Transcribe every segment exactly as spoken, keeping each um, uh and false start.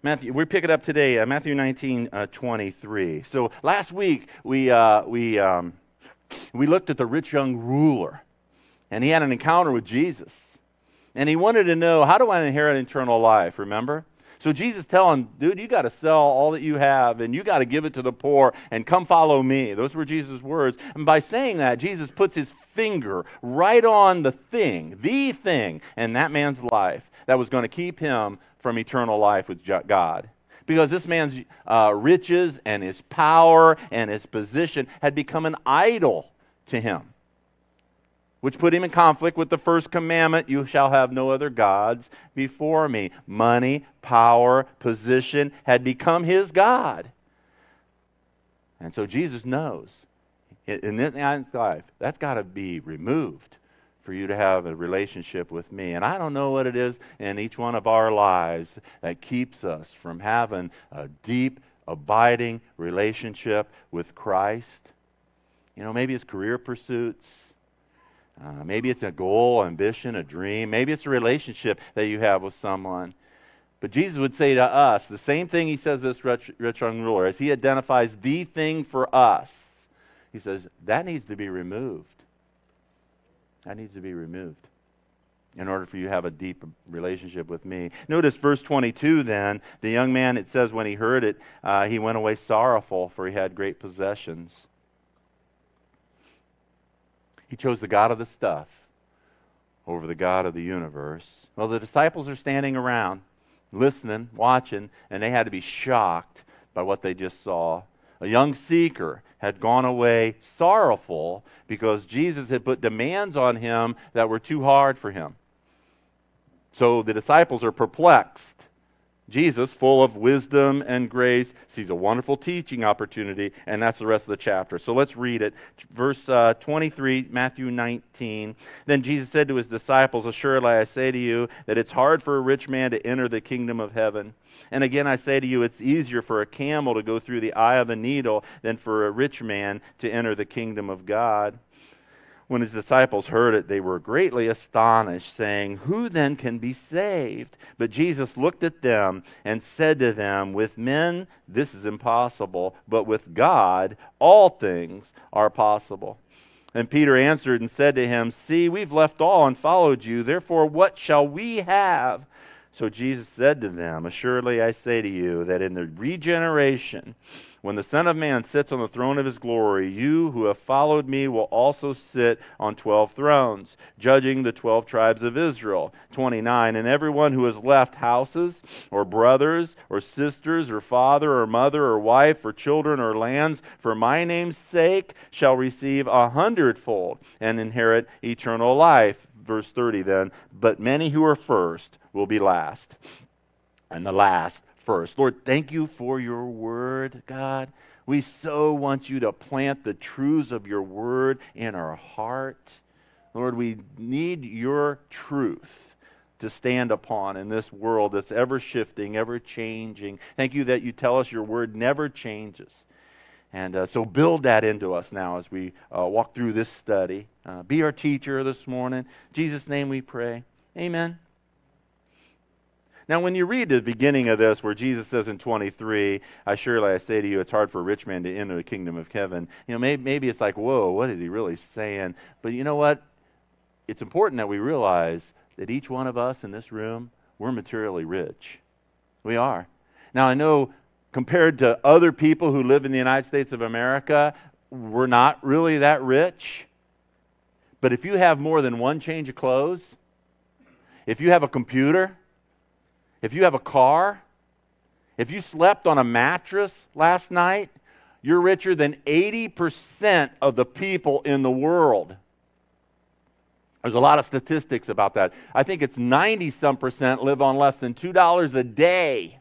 Matthew, we pick it up today, uh, Matthew nineteen, uh, twenty-three. So last week we uh, we um, we looked at the rich young ruler, and he had an encounter with Jesus, and he wanted to know, how do I inherit eternal life? Remember? So Jesus telling him, dude, you got to sell all that you have, and you got to give it to the poor, and come follow me. Those were Jesus' words. And by saying that, Jesus puts his finger right on the thing, the thing in that man's life that was going to keep him from eternal life with God. Because this man's uh, riches and his power and his position had become an idol to him, which put him in conflict with the first commandment, you shall have no other gods before me. Money, power, position had become his God. And so Jesus knows, in this man's life, that's got to be removed for you to have a relationship with me. And I don't know what it is in each one of our lives that keeps us from having a deep, abiding relationship with Christ. You know, maybe it's career pursuits. Uh, maybe it's a goal, ambition, a dream. Maybe it's a relationship that you have with someone. But Jesus would say to us the same thing he says to this rich, rich young ruler. As he identifies the thing for us, he says, that needs to be removed. That needs to be removed in order for you to have a deep relationship with me. Notice verse twenty-two then. The young man, it says, when he heard it, uh, he went away sorrowful, for he had great possessions. He chose the God of the stuff over the God of the universe. Well, the disciples are standing around, listening, watching, and they had to be shocked by what they just saw. A young seeker had gone away sorrowful because Jesus had put demands on him that were too hard for him. So the disciples are perplexed. Jesus, full of wisdom and grace, sees a wonderful teaching opportunity, and that's the rest of the chapter. So let's read it. Verse uh, twenty-three, Matthew nineteen. Then Jesus said to his disciples, assuredly I say to you that it's hard for a rich man to enter the kingdom of heaven. And again I say to you, it's easier for a camel to go through the eye of a needle than for a rich man to enter the kingdom of God. When his disciples heard it, they were greatly astonished, saying, who then can be saved? But Jesus looked at them and said to them, with men this is impossible, but with God all things are possible. And Peter answered and said to him, see, we've left all and followed you. Therefore, what shall we have? So Jesus said to them, assuredly I say to you that in the regeneration, when the Son of Man sits on the throne of his glory, you who have followed me will also sit on twelve thrones, judging the twelve tribes of Israel. twenty-nine, and everyone who has left houses, or brothers, or sisters, or father, or mother, or wife, or children, or lands, for my name's sake, shall receive a hundredfold and inherit eternal life. Verse thirty then, but many who are first will be last, and the last first. Lord, thank you for your word, God. We so want you to plant the truths of your word in our heart. Lord, we need your truth to stand upon in this world that's ever shifting, ever changing. Thank you that you tell us your word never changes. And uh, so build that into us now as we uh, walk through this study. Uh, be our teacher this morning. In Jesus' name we pray. Amen. Now, when you read the beginning of this, where Jesus says in twenty-three, I surely I say to you, it's hard for a rich man to enter the kingdom of heaven. You know, maybe, maybe it's like, whoa, what is he really saying? But you know what? It's important that we realize that each one of us in this room, we're materially rich. We are. Now, I know compared to other people who live in the United States of America, we're not really that rich. But if you have more than one change of clothes, if you have a computer, if you have a car, if you slept on a mattress last night, you're richer than eighty percent of the people in the world. There's a lot of statistics about that. I think it's ninety-some percent live on less than two dollars a day.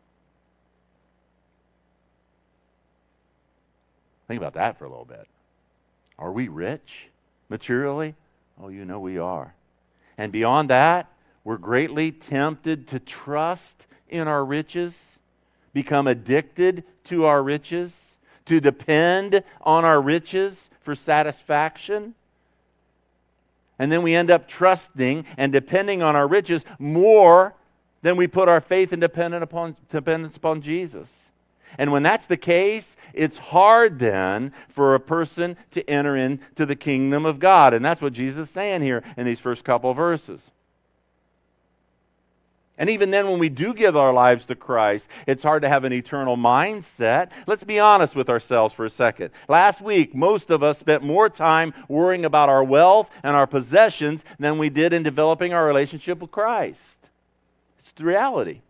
Think about that for a little bit. Are we rich materially? Oh, you know we are. And beyond that, we're greatly tempted to trust in our riches, become addicted to our riches, to depend on our riches for satisfaction. And then we end up trusting and depending on our riches more then we put our faith and dependence upon, dependence upon Jesus. And when that's the case, it's hard then for a person to enter into the kingdom of God. And that's what Jesus is saying here in these first couple of verses. And even then, when we do give our lives to Christ, it's hard to have an eternal mindset. Let's be honest with ourselves for a second. Last week, most of us spent more time worrying about our wealth and our possessions than we did in developing our relationship with Christ. It's the reality.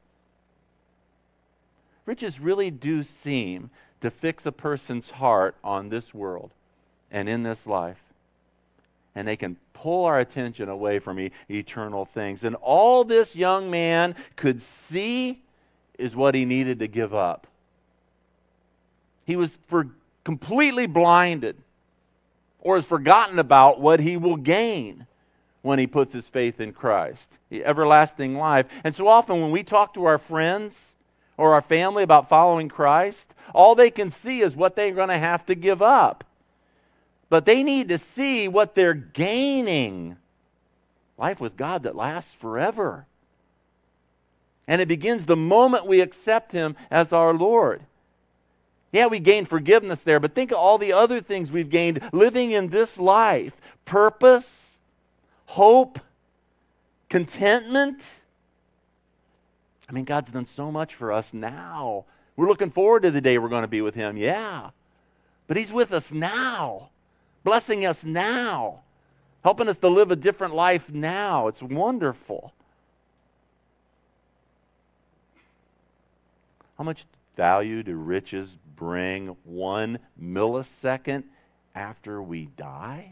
Riches really do seem to fix a person's heart on this world and in this life. And they can pull our attention away from e- eternal things. And all this young man could see is what he needed to give up. He was for completely blinded or has forgotten about what he will gain when he puts his faith in Christ, the everlasting life. And so often when we talk to our friends or our family about following Christ, all they can see is what they're going to have to give up. But they need to see what they're gaining. Life with God that lasts forever. And it begins the moment we accept Him as our Lord. Yeah, we gain forgiveness there, but think of all the other things we've gained living in this life. Purpose, hope, contentment. I mean, God's done so much for us now. We're looking forward to the day we're going to be with Him, yeah. But He's with us now. Blessing us now, helping us to live a different life now. It's wonderful. How much value do riches bring one millisecond after we die?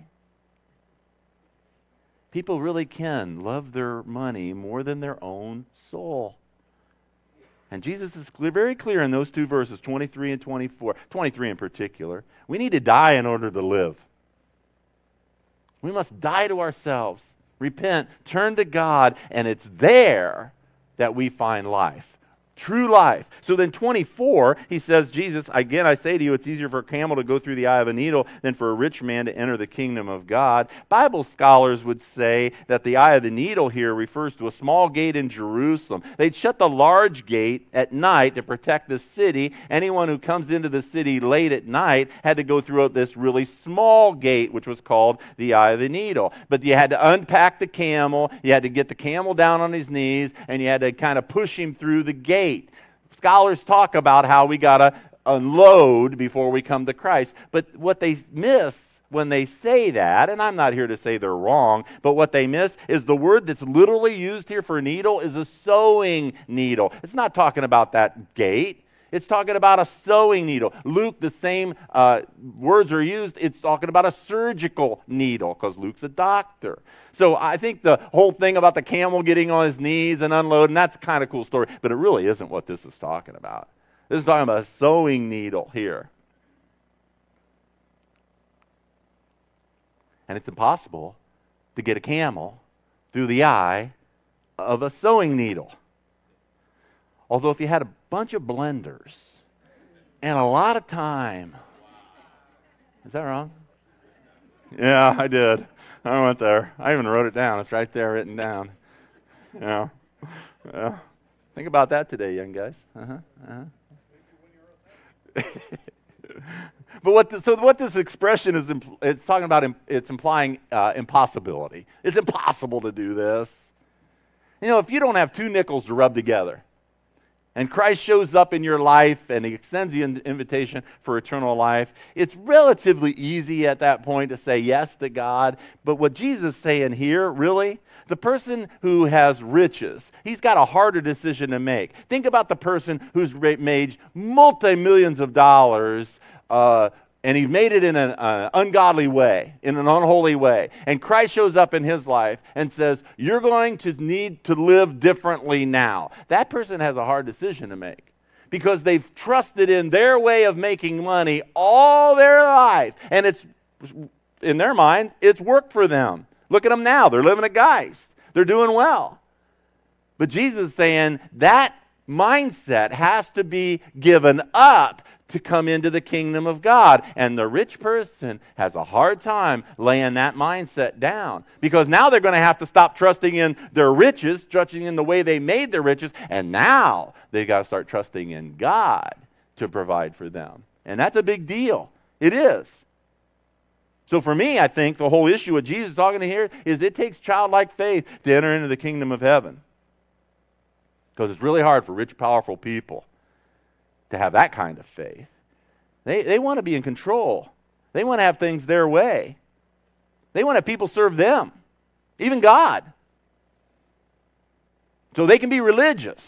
People really can love their money more than their own soul. And Jesus is clear, very clear in those two verses, twenty-three and twenty-four, twenty-three in particular. We need to die in order to live. We must die to ourselves, repent, turn to God, and it's there that we find life. True life. So then twenty-four, he says, Jesus, again I say to you, it's easier for a camel to go through the eye of a needle than for a rich man to enter the kingdom of God. Bible scholars would say that the eye of the needle here refers to a small gate in Jerusalem. They'd shut the large gate at night to protect the city. Anyone who comes into the city late at night had to go through this really small gate, which was called the eye of the needle. But you had to unpack the camel, you had to get the camel down on his knees, and you had to kind of push him through the gate. Scholars talk about how we got to unload before we come to Christ. But what they miss when they say that, and I'm not here to say they're wrong, but what they miss is the word that's literally used here for needle is a sewing needle. It's not talking about that gate. It's talking about a sewing needle. Luke, the same uh, words are used. It's talking about a surgical needle because Luke's a doctor. So I think the whole thing about the camel getting on his knees and unloading, that's a kind of cool story. But it really isn't what this is talking about. This is talking about a sewing needle here. And it's impossible to get a camel through the eye of a sewing needle. Although if you had a bunch of blenders and a lot of time. Is that wrong? Yeah, I did. I went there. I even wrote it down. It's right there written down. Yeah. Yeah. Think about that today, young guys. Uh-huh. Uh-huh. But what the, so what this expression is, impl- it's talking about, imp- it's implying uh, impossibility. It's impossible to do this. You know, if you don't have two nickels to rub together, and Christ shows up in your life and He extends the invitation for eternal life, it's relatively easy at that point to say yes to God. But what Jesus is saying here, really, the person who has riches, he's got a harder decision to make. Think about the person who's made multi-millions of dollars uh, and he made it in an uh, ungodly way, in an unholy way. And Christ shows up in his life and says, you're going to need to live differently now. That person has a hard decision to make because they've trusted in their way of making money all their life. And it's, in their mind, it's worked for them. Look at them now. They're living at Geist. They're doing well. But Jesus is saying that mindset has to be given up to come into the kingdom of God. And the rich person has a hard time laying that mindset down, because now they're going to have to stop trusting in their riches, trusting in the way they made their riches, and now they've got to start trusting in God to provide for them. And that's a big deal. It is. So for me, I think the whole issue with Jesus talking to here is it takes childlike faith to enter into the kingdom of heaven. Because it's really hard for rich, powerful people to have that kind of faith. They, they want to be in control. They want to have things their way. They want to have people serve them, even God. So they can be religious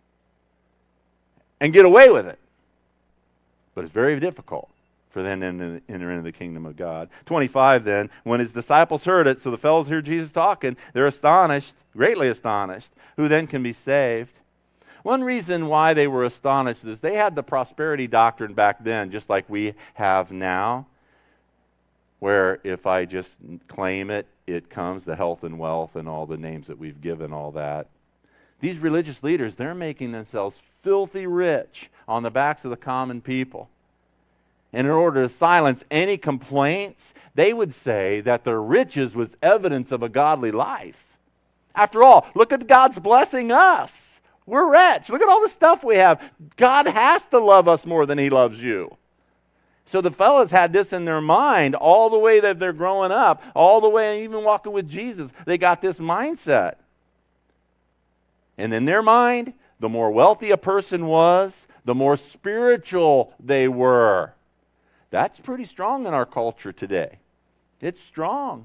and get away with it. But it's very difficult for them to enter into the kingdom of God. twenty-five then, when his disciples heard it, so the fellows hear Jesus talking, they're astonished, greatly astonished. Who then can be saved? One reason why they were astonished is they had the prosperity doctrine back then, just like we have now, where if I just claim it, it comes, the health and wealth and all the names that we've given, all that. These religious leaders, they're making themselves filthy rich on the backs of the common people. And in order to silence any complaints, they would say that their riches was evidence of a godly life. After all, look at God's blessing us. We're rich. Look at all the stuff we have. God has to love us more than He loves you. So the fellows had this in their mind all the way that they're growing up, all the way even walking with Jesus. They got this mindset. And in their mind, the more wealthy a person was, the more spiritual they were. That's pretty strong in our culture today. It's strong.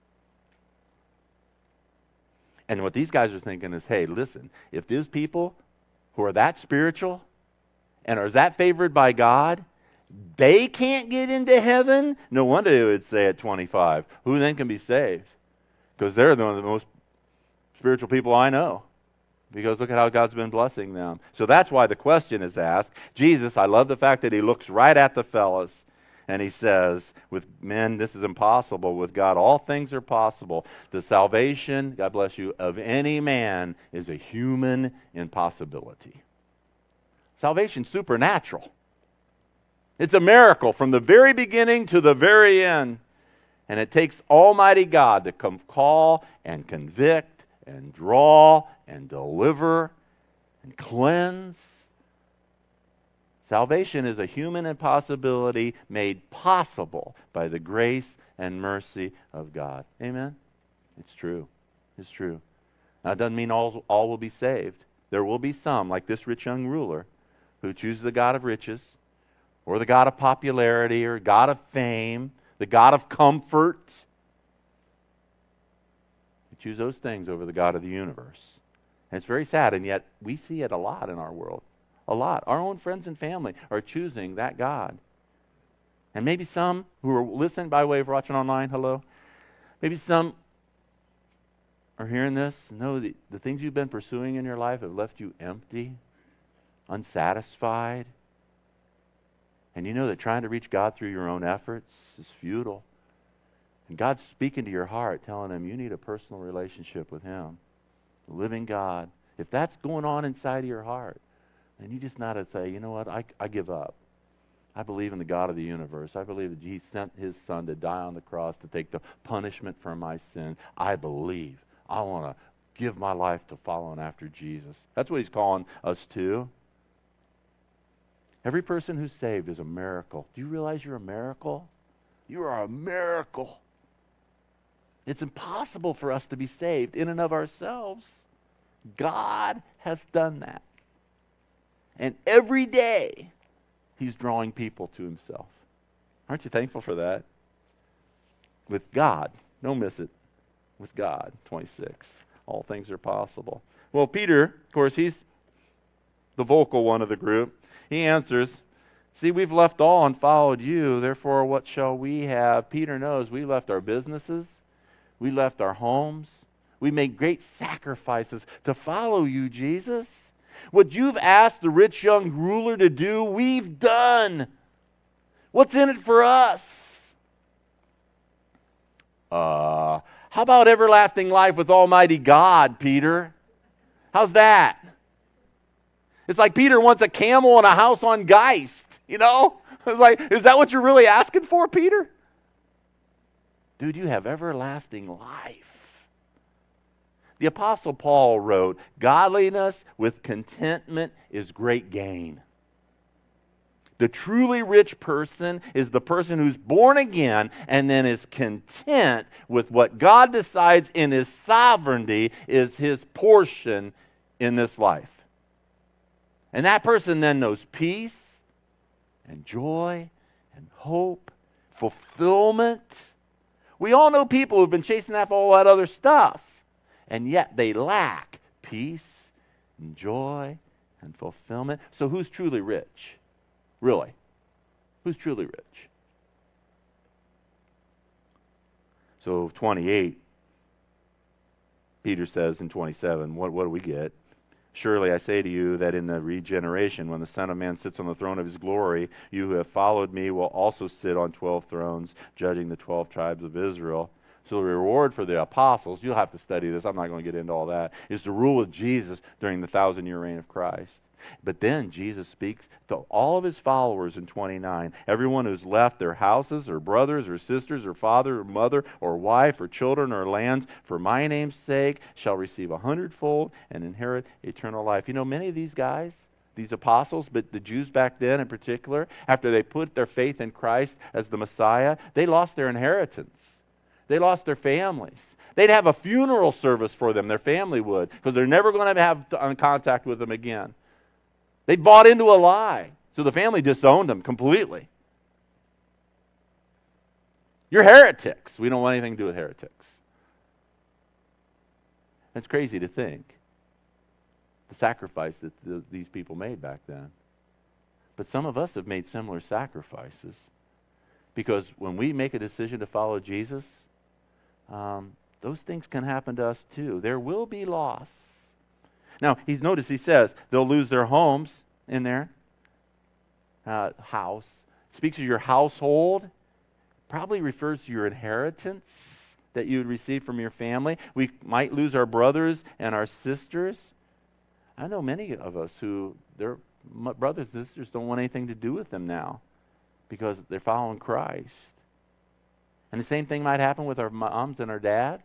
And what these guys are thinking is, hey, listen, if these people who are that spiritual and are that favored by God, they can't get into heaven, no wonder they would say at twenty-five, who then can be saved? Because they're one of the most spiritual people I know. Because look at how God's been blessing them. So that's why the question is asked. Jesus, I love the fact that He looks right at the fellas and He says, with men, this is impossible. With God, all things are possible. The salvation, God bless you, of any man is a human impossibility. Salvation's supernatural. It's a miracle from the very beginning to the very end. And it takes Almighty God to come call and convict and draw and deliver and cleanse. Salvation is a human impossibility made possible by the grace and mercy of God. Amen? It's true. It's true. Now, it doesn't mean all, all will be saved. There will be some, like this rich young ruler, who chooses the God of riches, or the God of popularity, or God of fame, the God of comfort. They choose those things over the God of the universe. And it's very sad, and yet we see it a lot in our world. A lot. Our own friends and family are choosing that God. And maybe some who are listening by way of watching online, hello, maybe some are hearing this, know that the things you've been pursuing in your life have left you empty, unsatisfied. And you know that trying to reach God through your own efforts is futile. And God's speaking to your heart, telling Him you need a personal relationship with Him, the living God. If that's going on inside of your heart, then you just not to say, you know what, I, I give up. I believe in the God of the universe. I believe that He sent His Son to die on the cross to take the punishment for my sin. I believe. I want to give my life to following after Jesus. That's what He's calling us to. Every person who's saved is a miracle. Do you realize you're a miracle? You are a miracle. It's impossible for us to be saved in and of ourselves. God has done that. And every day, He's drawing people to Himself. Aren't you thankful for that? With God. Don't miss it. With God. twenty-six. All things are possible. Well, Peter, of course, he's the vocal one of the group. He answers, see, we've left all and followed you. Therefore, what shall we have? Peter knows we left our businesses. We left our homes. We made great sacrifices to follow you, Jesus. What you've asked the rich young ruler to do, we've done. What's in it for us? Uh, how about everlasting life with Almighty God, Peter? How's that? It's like Peter wants a camel and a house on Geist, you know? It's like, is that what you're really asking for, Peter? Dude, you have everlasting life. The Apostle Paul wrote, godliness with contentment is great gain. The truly rich person is the person who's born again and then is content with what God decides in His sovereignty is his portion in this life. And that person then knows peace and joy and hope, fulfillment. We all know people who've been chasing after all that other stuff, and yet they lack peace and joy and fulfillment. So who's truly rich? Really? Who's truly rich? So twenty-eight, Peter says in twenty-seven, what, what do we get? Surely I say to you that in the regeneration, when the Son of Man sits on the throne of His glory, you who have followed me will also sit on twelve thrones, judging the twelve tribes of Israel. So the reward for the apostles, you'll have to study this, I'm not going to get into all that, is to rule with Jesus during the thousand-year reign of Christ. But then Jesus speaks to all of His followers in twenty-nine. Everyone who's left their houses or brothers or sisters or father or mother or wife or children or lands for my name's sake shall receive a hundredfold and inherit eternal life. You know, many of these guys, these apostles, but the Jews back then in particular, after they put their faith in Christ as the Messiah, they lost their inheritance. They lost their families. They'd have a funeral service for them, their family would, because they're never going to have contact with them again. They bought into a lie, so the family disowned them completely. You're heretics. We don't want anything to do with heretics. It's crazy to think the sacrifice that the, these people made back then. But some of us have made similar sacrifices, because when we make a decision to follow Jesus, um, those things can happen to us too. There will be loss. Now, he's noticed he says they'll lose their homes in there. Uh, house. Speaks of your household. Probably refers to your inheritance that you would receive from your family. We might lose our brothers and our sisters. I know many of us who, their brothers and sisters don't want anything to do with them now because they're following Christ. And the same thing might happen with our moms and our dads.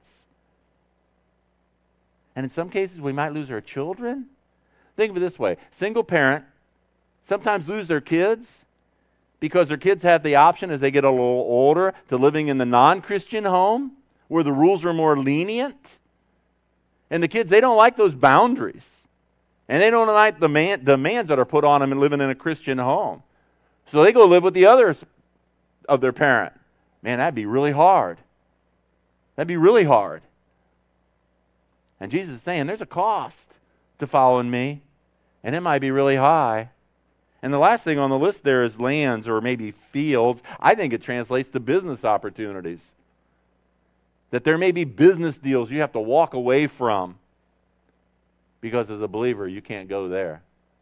And in some cases, we might lose our children. Think of it this way. Single parent sometimes lose their kids because their kids have the option as they get a little older to living in the non-Christian home where the rules are more lenient. And the kids, they don't like those boundaries. And they don't like the man, demands that are put on them in living in a Christian home. So they go live with the others of their parent. Man, that'd be really hard. That'd be really hard. And Jesus is saying there's a cost to following me, and it might be really high. And the last thing on the list there is lands or maybe fields. I think it translates to business opportunities. That there may be business deals you have to walk away from because as a believer you can't go there.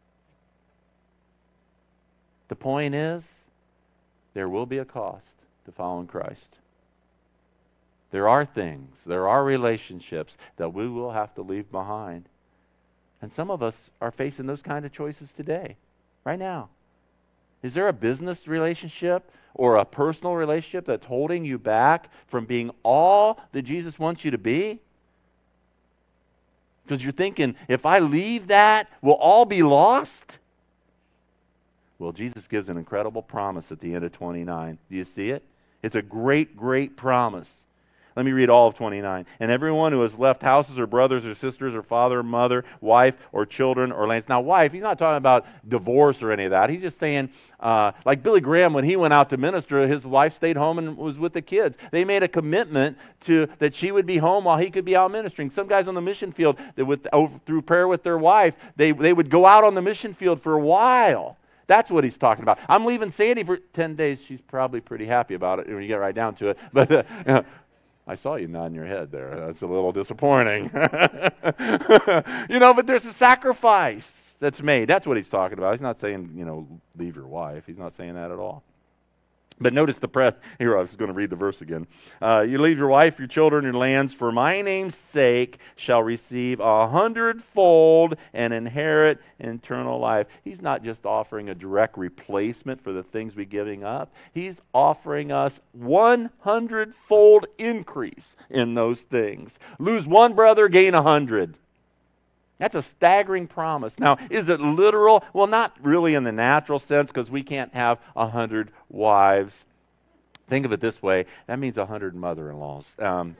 The point is, there will be a cost to following Christ. There are things, there are relationships that we will have to leave behind. And some of us are facing those kind of choices today, right now. Is there a business relationship or a personal relationship that's holding you back from being all that Jesus wants you to be? Because you're thinking, if I leave that, will all be lost? Well, Jesus gives an incredible promise at the end of twenty-nine. Do you see it? It's a great, great promise. Let me read all of twenty-nine. And everyone who has left houses or brothers or sisters or father or mother, wife or children or lands. Now, wife, he's not talking about divorce or any of that. He's just saying, uh, like Billy Graham, when he went out to minister, his wife stayed home and was with the kids. They made a commitment to that she would be home while he could be out ministering. Some guys on the mission field, that with, over, through prayer with their wife, they, they would go out on the mission field for a while. That's what he's talking about. I'm leaving Sandy for ten days. She's probably pretty happy about it when you get right down to it. But uh, you know, I saw you nodding your head there. That's a little disappointing. You know, but there's a sacrifice that's made. That's what he's talking about. He's not saying, you know, leave your wife. He's not saying that at all. But notice the press. Here, I was going to read the verse again. Uh, you leave your wife, your children, your lands, for my name's sake shall receive a hundredfold and inherit eternal life. He's not just offering a direct replacement for the things we're giving up. He's offering us one hundredfold increase in those things. Lose one brother, gain a hundred. That's a staggering promise. Now, is it literal? Well, not really in the natural sense, because we can't have a hundred wives. Think of it this way. That means a hundred mother-in-laws. Um,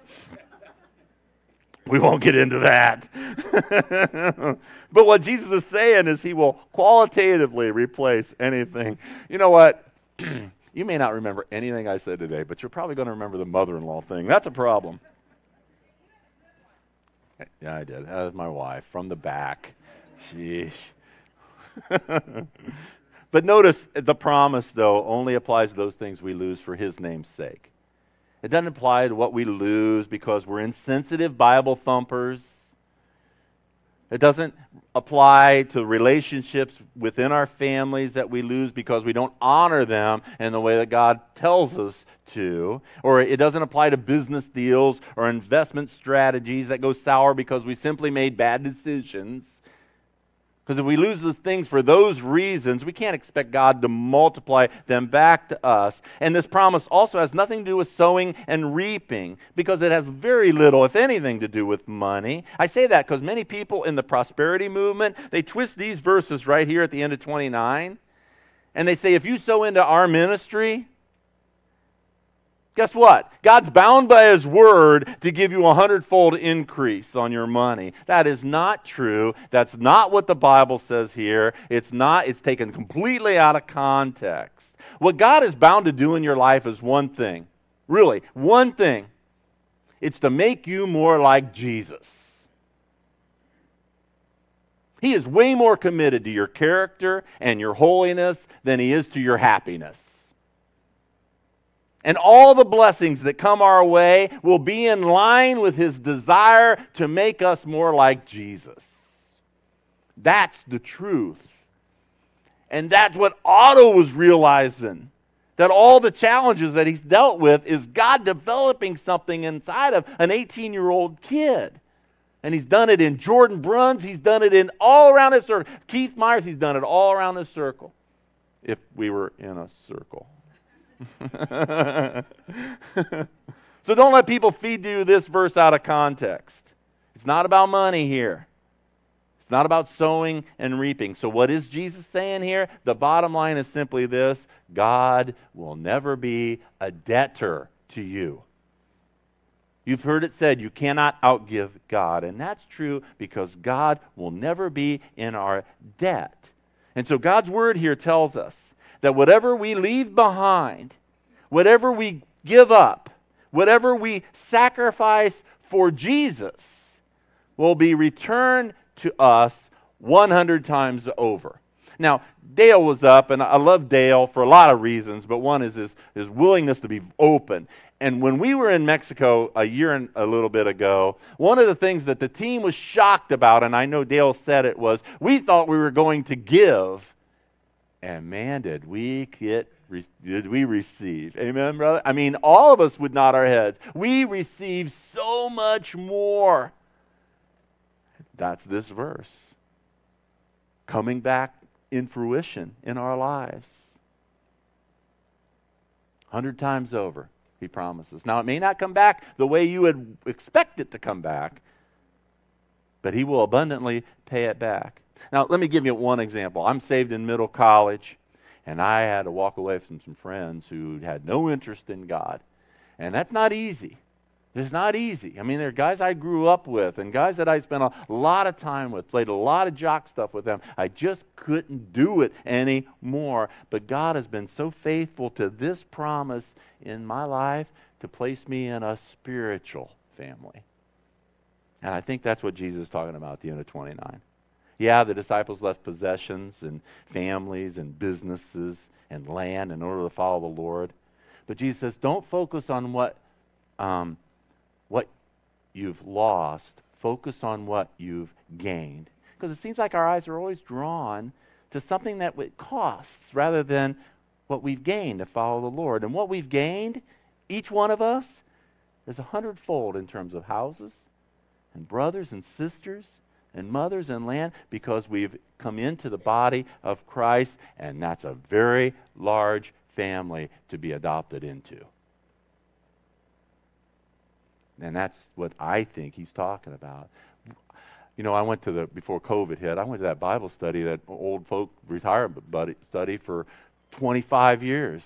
we won't get into that. But what Jesus is saying is he will qualitatively replace anything. You know what? You may not remember anything I said today, but you're probably going to remember the mother-in-law thing. That's a problem. Yeah, I did. That was my wife from the back. Sheesh. But notice the promise, though, only applies to those things we lose for his name's sake. It doesn't apply to what we lose because we're insensitive Bible thumpers. It doesn't apply to relationships within our families that we lose because we don't honor them in the way that God tells us to. Or it doesn't apply to business deals or investment strategies that go sour because we simply made bad decisions. Because if we lose those things for those reasons, we can't expect God to multiply them back to us. And this promise also has nothing to do with sowing and reaping, because it has very little, if anything, to do with money. I say that because many people in the prosperity movement, they twist these verses right here at the end of twenty-nine, and they say, if you sow into our ministry, guess what? God's bound by His Word to give you a hundredfold increase on your money. That is not true. That's not what the Bible says here. It's not. It's taken completely out of context. What God is bound to do in your life is one thing. Really, one thing. It's to make you more like Jesus. He is way more committed to your character and your holiness than He is to your happiness. And all the blessings that come our way will be in line with His desire to make us more like Jesus. That's the truth. And that's what Otto was realizing. That all the challenges that he's dealt with is God developing something inside of an eighteen-year-old kid. And he's done it in Jordan Bruns. He's done it in all around his circle. Keith Myers, he's done it all around his circle. If we were in a circle. So don't let people feed you this verse out of context. It's not about money here. It's not about sowing and reaping. So what is Jesus saying here? The bottom line is simply this: God will never be a debtor to you. You've heard it said you cannot outgive God, and that's true because God will never be in our debt. And so God's Word here tells us that whatever we leave behind, whatever we give up, whatever we sacrifice for Jesus, will be returned to us one hundred times over. Now, Dale was up, and I love Dale for a lot of reasons, but one is his, his willingness to be open. And when we were in Mexico a year and a little bit ago, one of the things that the team was shocked about, and I know Dale said it, was we thought we were going to give, and man, did we get, did we receive. Amen, brother? I mean, all of us would nod our heads. We received so much more. That's this verse coming back in fruition in our lives. A hundred times over, He promises. Now, it may not come back the way you would expect it to come back, but He will abundantly pay it back. Now, let me give you one example. I'm saved in middle college, and I had to walk away from some friends who had no interest in God. And that's not easy. It's not easy. I mean, there are guys I grew up with and guys that I spent a lot of time with, played a lot of jock stuff with them. I just couldn't do it anymore. But God has been so faithful to this promise in my life to place me in a spiritual family. And I think that's what Jesus is talking about at the end of twenty-nine. Yeah, the disciples left possessions and families and businesses and land in order to follow the Lord. But Jesus says, don't focus on what um, what you've lost. Focus on what you've gained. Because it seems like our eyes are always drawn to something that it costs rather than what we've gained to follow the Lord. And what we've gained, each one of us, is a hundredfold in terms of houses and brothers and sisters and mothers and land, because we've come into the body of Christ, and that's a very large family to be adopted into. And that's what I think he's talking about. You know, I went to the, before COVID hit, I went to that Bible study, that old folk retirement buddy study for twenty-five years.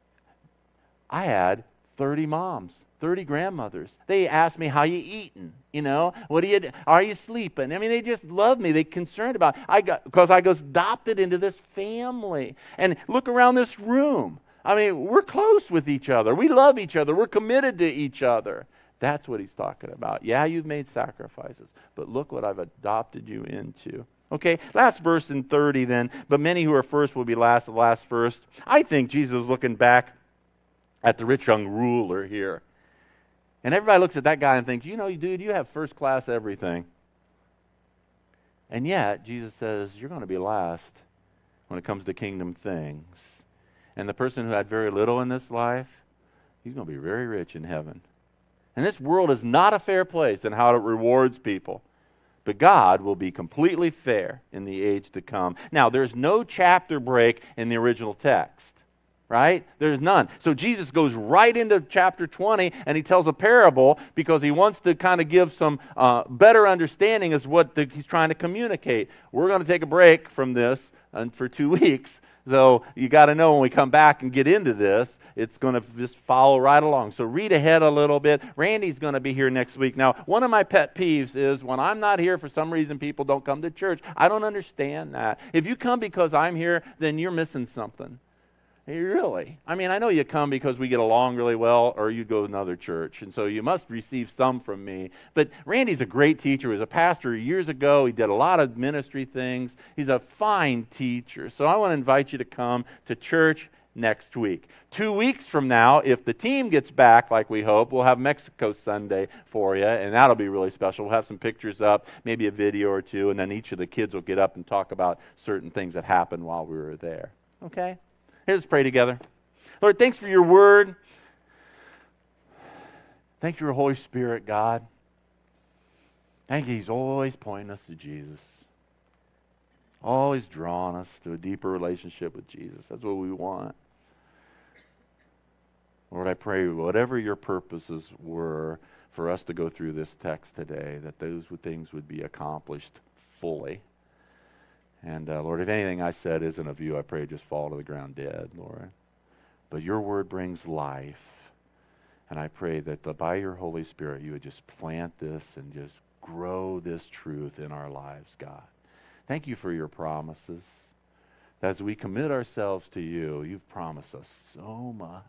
I had thirty moms, thirty grandmothers. They asked me, how you eating? You know, what do you, are you sleeping? I mean, they just love me. They're concerned about it. I got, because I was adopted into this family. And look around this room. I mean, we're close with each other. We love each other. We're committed to each other. That's what he's talking about. Yeah, you've made sacrifices, but look what I've adopted you into. Okay, last verse in thirty then. But many who are first will be last, the last first. I think Jesus is looking back at the rich young ruler here. And everybody looks at that guy and thinks, you know, dude, you have first class everything. And yet, Jesus says, you're going to be last when it comes to kingdom things. And the person who had very little in this life, he's going to be very rich in heaven. And this world is not a fair place in how it rewards people. But God will be completely fair in the age to come. Now, there's no chapter break in the original text. Right? There's none. So Jesus goes right into chapter twenty, and he tells a parable because he wants to kind of give some uh, better understanding as what the, he's trying to communicate. We're going to take a break from this and for two weeks. So you got to know when we come back and get into this, it's going to just follow right along. So read ahead a little bit. Randy's going to be here next week. Now, one of my pet peeves is when I'm not here, for some reason people don't come to church. I don't understand that. If you come because I'm here, then you're missing something. Really? I mean, I know you come because we get along really well, or you go to another church, and so you must receive some from me. But Randy's a great teacher. He was a pastor years ago. He did a lot of ministry things. He's a fine teacher. So I want to invite you to come to church next week. Two weeks from now, if the team gets back like we hope, we'll have Mexico Sunday for you, and that'll be really special. We'll have some pictures up, maybe a video or two, and then each of the kids will get up and talk about certain things that happened while we were there. Okay? Let's pray together. Lord, thanks for your word. Thanks for your Holy Spirit, God. Thank you, he's always pointing us to Jesus. Always drawing us to a deeper relationship with Jesus. That's what we want. Lord, I pray whatever your purposes were for us to go through this text today, that those things would be accomplished fully. And uh, Lord, if anything I said isn't of you, I pray just fall to the ground dead, Lord. But your word brings life. And I pray that the, by your Holy Spirit, you would just plant this and just grow this truth in our lives, God. Thank you for your promises. As we commit ourselves to you, you've promised us so much.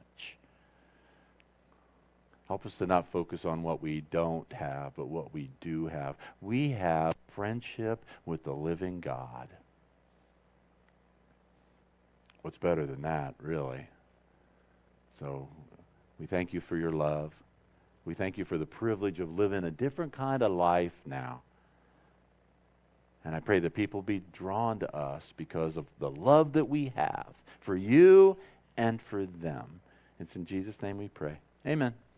Help us to not focus on what we don't have, but what we do have. We have friendship with the living God. What's better than that, really? So we thank you for your love. We thank you for the privilege of living a different kind of life now. And I pray that people be drawn to us because of the love that we have for you and for them. It's in Jesus' name we pray. Amen.